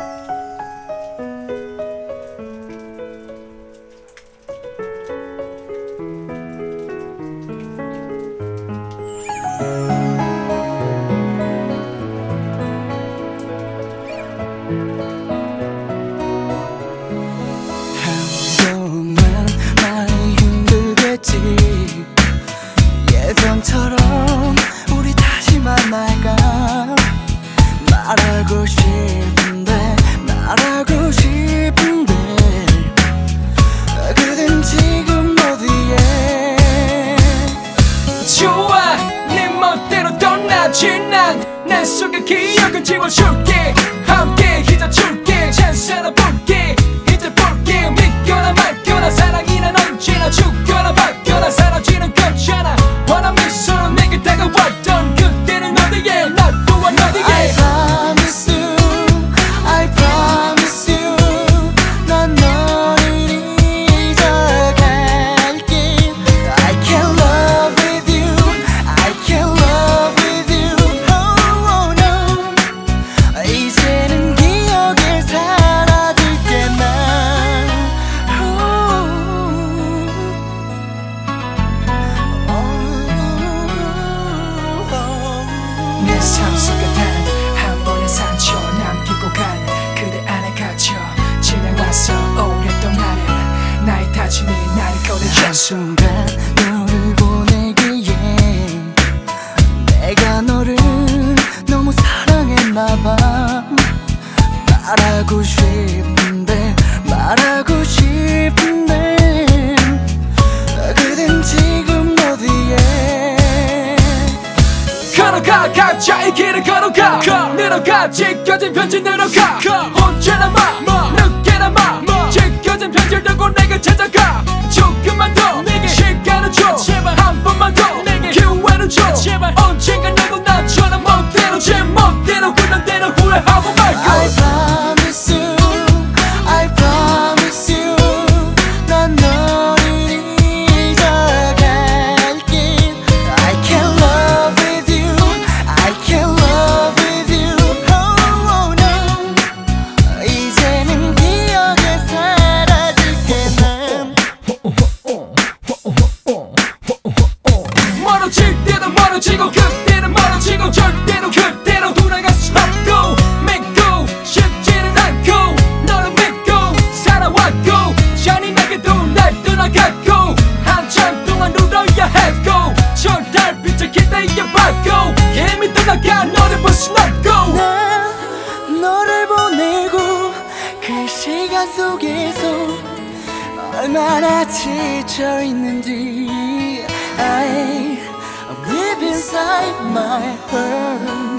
한동안 많이 힘들겠지. 예전처럼 우리 다시 만날까. 말하고 싶은데 그댄 지금 어디에. 좋아 네 멋대로 떠나지 난 내 속의 기억을 지워줄게. 함께 잊어줄게. 잘 살아볼게. 이제 볼게. 믿거나 말거나 사랑이란 언제나 죽거나 받거나 사라지는 거잖아. 환한 미소로 내게 다가왔던 그때는 어디에 날 보아 어디에. I promise you, I promise you. 난 너를 잊어갈게. I can love with you, I can love with you. Oh no. 이제는 기억에 사라질게 난. 내 삶 속에 단 한 번의 상처 남기고 간 그대 안에 갇혀 지내와서 오랫동안은 나의 다짐이 나를 꺼내줘. 한순간 너를 보내기에 내가 너를 너무 사랑했나봐. 말하고 싶은데 그댄 지금 어디에. 걸어가 각자 이 길을 걸어가 늘어가 찢겨진 편지 늘어가 언제나마 늦게나마 찢겨진 편지를 들고 내가 찾아가. 조금만 더 내게 시간을 줘. 제발 한 번만 더 내게 기회를 줘. 제발 언젠가 나고 나처럼 멋대로 제 멋대로 그런 대로 후회하고 말고. I promise you, I promise you. 난 너를 잊어갈게. I can love with you, I can love with you. Oh no. 이제는 기억에 사라질게 난. 멀어질 때도 멀어지고 그때는 멀어지고 절대로 그대로 돌아갈 수 없고 믿고 싶지는 않고 너를 믿고 살아왔고 잔인하게도 날 떠나갔고 한참 동안 울어야 했고 저 달빛을 기다려봤고 이미 떠나간 너를 볼 순 없고. 난 너를 보내고 그 시간 속에서 얼마나 지쳐 있는지 I live inside my heart.